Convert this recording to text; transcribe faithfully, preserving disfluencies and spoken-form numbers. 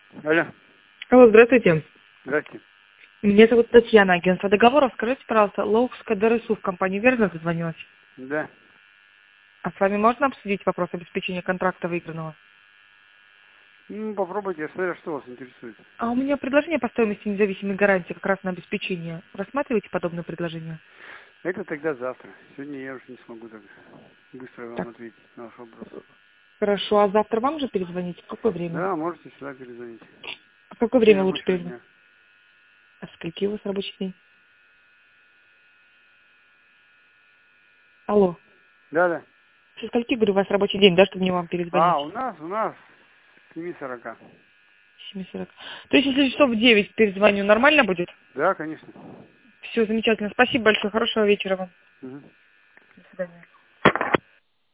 Алло. Алло, здравствуйте. Здрасте. Меня зовут Татьяна, агентство договоров. Скажите, пожалуйста, Лоукская ДРСУ в компании верно дозвонилась? Да. А с вами можно обсудить вопрос обеспечения контракта выигранного? Ну, попробуйте, я смотрю, что вас интересует. А у меня предложение по стоимости независимой гарантии как раз на обеспечение. Рассматриваете подобное предложение? Это тогда завтра. Сегодня я уже не смогу так быстро Так, вам ответить на ваш вопрос. хорошо. А завтра вам же перезвонить? В какое время? Да, можете сюда перезвонить. А в какое В течение время лучше рабочего перезвонить? дня. А скольки у вас рабочий день? Алло. Да, да. Со скольки, говорю, у вас рабочий день, да, чтобы мне вам перезвонить? А, у нас, у нас с семи сорока. семь сорок. То есть, если часов в девять перезвоню, нормально будет? Да, конечно. Все, замечательно. Спасибо большое. Хорошего вечера вам. Мгм. До свидания.